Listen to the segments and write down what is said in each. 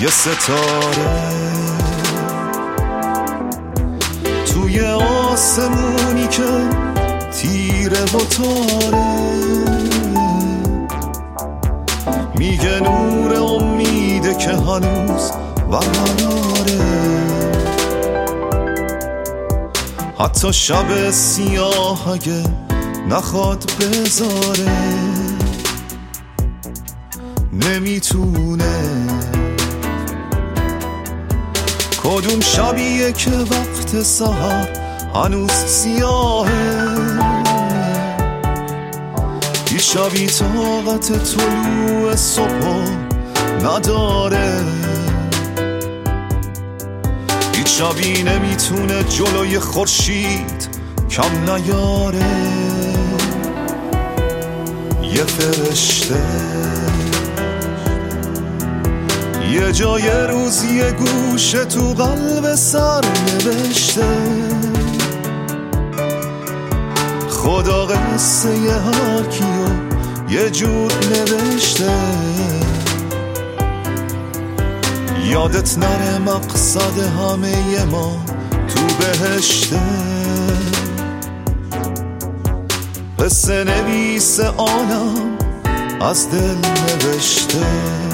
یه ستاره توی آسمونی که تیره و تاره، میگه نور امیده که هنوز برقراره. حتی شب سیاه اگه نخواد بذاره نمیتونه. کدوم شبیه که وقت سحر هنوز سیاهه، یه شبی طاقت طلوع صبح نداره، هیچ شبی نمیتونه جلوی خورشید کم نیاره. یه فرشته یه جای روز یه گوشه تو قلب سر نوشته، خدا قصه هر کیو یه جور نوشته. یادت نره مقصد همه ما تو بهشته، قصه نویس عالم از دل نوشته.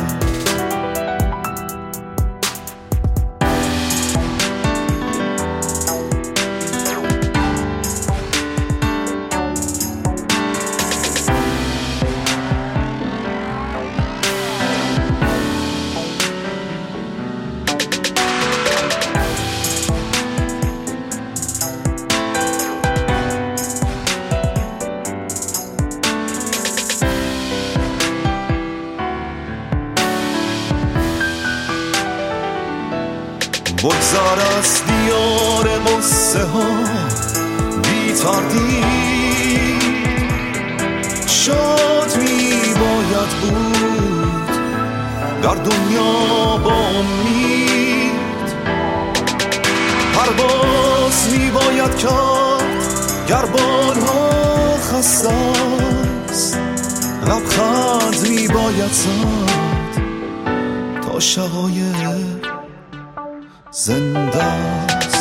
بگذار از دیار قصه ها بی تردید، شاد می باید بود در دنیا با امید. پرواز می باید کرد گربان ها خسته است، لبخند می باید زد تا شقایق زنده است.